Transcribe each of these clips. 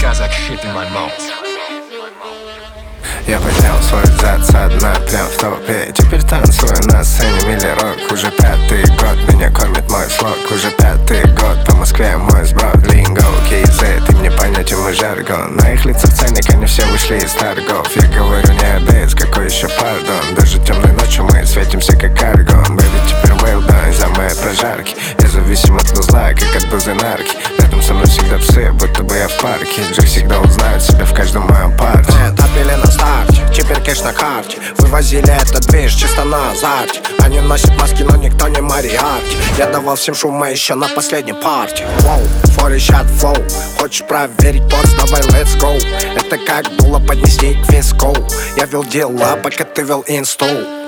jazz like shit in my mouth. Я поднял свой зад со дна, прям в толпе. Теперь танцую на сцене милли-рок. Уже 5-й год меня кормит мой слог. Уже 5-й год по Москве мой сброд. Линго, кейзет, и мне понятен мой жаргон. На их лицах ценник, они все вышли из торгов. Я говорю не обез, какой еще пардон. Даже темной ночью мы светимся как аргон. Бэби, теперь well done за мои прожарки. Я зависим от узла, как от дозы нарки. Рядом со мной всегда псы, будто бы я в парке. Джек всегда узнает себя в каждом моем парте. Отбили на старте, теперь кэш на карте. Вывозили этот движ чисто на азарте. Они носят маски, но никто не Мариарти. Я давал всем шума еще на последней партии. Воу, форищат флоу. Хочешь проверить пост, давай let's go. Это как было поднести к виску. Я вел дела, пока ты вел инсту.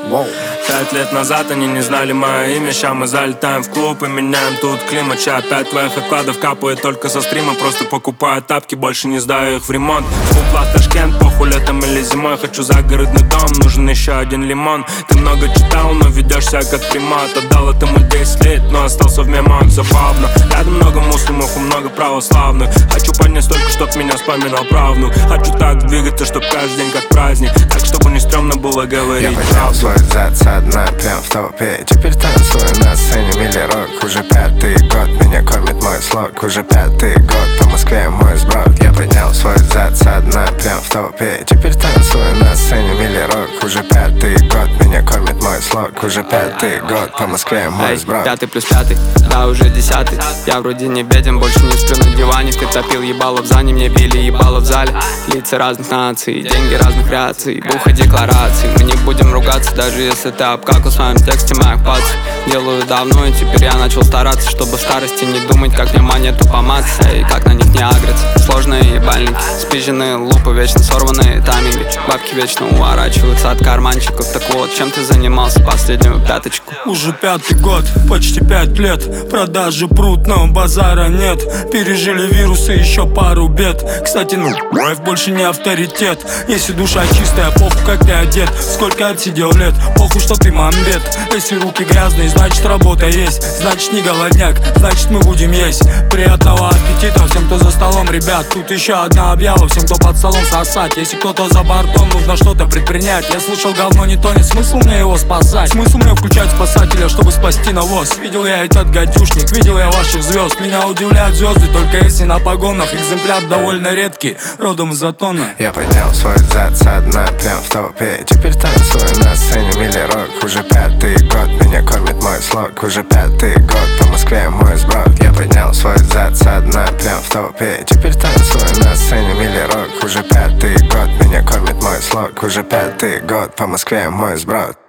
5 лет назад они не знали мое имя. Ща мы залетаем в клуб и меняем тут климат. Ща опять твоих окладов капает только со стрима. Просто покупаю тапки, больше не сдаю их в ремонт. Купла Ташкент, похуй летом или зимой. Хочу загородный дом, нужен еще один лимон. Ты много читал, но ведешь себя как примат. Отдал этому 10 лет, но остался в мемах. Забавно, рядом много муслимов и много православных. Хочу поднять столько, чтоб меня вспоминал правнук. Хочу так двигаться, чтоб каждый день как праздник. Так, чтобы не стрёмно было говорить правду. Зад со дна, прям в толпе. Теперь танцую на сцене милли-рок. Уже 5-й год меня кормит мой слог. Уже 5-й год по Москве мой сброд. Я поднял свой зад со дна, прям в толпе. Теперь танцую на сцене милли-рок. Уже 5-й год меня кормит мой слог. Уже 5-й год по Москве мой сброд. 5 плюс 5, да уже 10. Я вроде не беден, больше не сплю на диване. Ты топил ебало в зане, мне били ебало в зале. Лица разных наций, деньги разных реакций. Буха деклараций, мы не будем ругаться. Даже если ты обкакал в своем тексте моих пальцев. Делаю давно, и теперь я начал стараться, чтобы в старости не думать, как мне монету поматься и как на них не агриться. Сложные ебальники, спизженные лупы, вечно сорванные тайминги. Бабки вечно уворачиваются от карманчиков. Так вот, чем ты занимался последнюю пяточку? Уже 5-й год, почти 5 лет. Продажи прут, но базара нет. Пережили вирусы, еще пару бед. Кстати, лайф больше не авторитет. Если душа чистая, похуй как ты одет. Сколько отсидел лет, похуй, что ты мамбет. Если руки грязные, значит работа есть. Значит не голодняк, значит мы будем есть. Приятного аппетита всем, кто за столом, ребят. Тут еще одна объява всем, кто под столом сосать. Если кто-то за бортом, нужно что-то предпринять. Я слышал, говно не тонет, смысл мне его спасать. Смысл мне включать спасателя, чтобы спасти навоз. Видел я этот гадюшник, видел я ваших звезд. Меня удивляют звезды, только если на погонах. Экземпляр довольно редкий, родом из Затона. Я поднял свой зад со дна, прям в толпе. Теперь танцую на сцене милли-рок. Уже 5-й год меня кормит мой слог. Уже 5-й год по Москве мой сброд. Я поднял свой зад со дна, прям в толпе. Теперь танцую на сцене милли-рок. Уже 5-й год меня кормит мой слог. Уже 5-й год по Москве мой сброд.